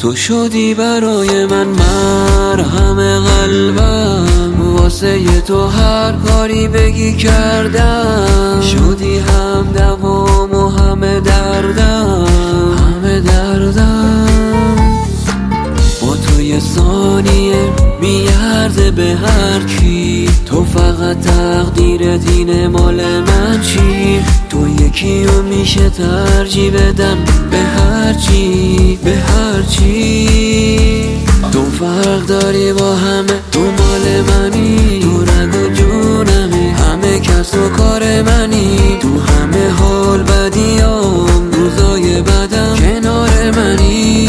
تو شدی برای من مرهم قلبم، واسه تو هر کاری بگی کردم. شدی هم دوام و همه دردم، همه دردم. با تو یه ثانیه میارزه به هر کی، تو فقط تقدیرت اینه مال من چی؟ تو یکیو میشه ترجیح بدم به هر چی، به هر چی. تو فرق داری با همه، تو مال منی، تو رگ و جونمی، همه کس و کار منی. تو همه حال بدیام، روزای بدم کنار منی.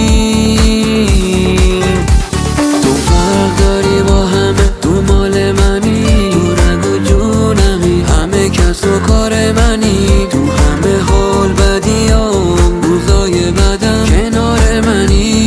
تو فرق داری با همه، تو مال منی، تو رگ و جونمی، همه کس و کار منی. تو همه حال بدیام، روزای بدم کنار منی.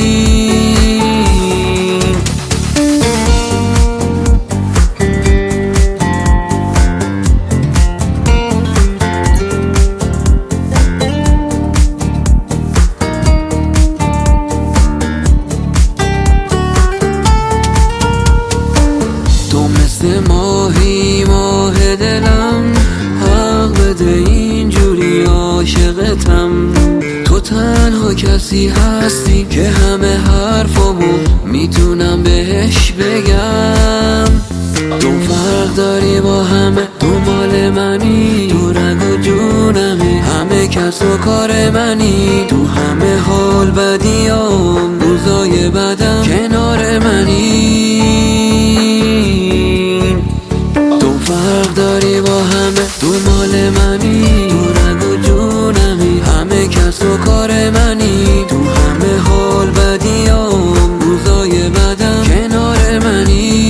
تو مثل ماهی ماه دلم، حق بده اینجوری عاشقتم. تو تنها کسی هستی که همه حرفامو میتونم بهش بگم. تو فرق داری با همه، تو مال منی، تو رگ و جونمی، همه کس و کار منی. تو همه حال بدیام، روزای بدم کنار منی. تو فرق داری با همه، تو مال منی، تو رگ و جونمی، همه کس و کار منی. تو همه حال بدیام، روزای بدم کنار منی.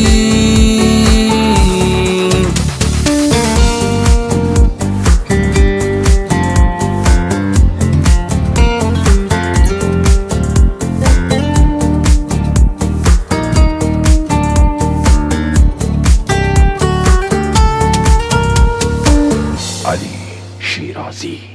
علی شیرازی.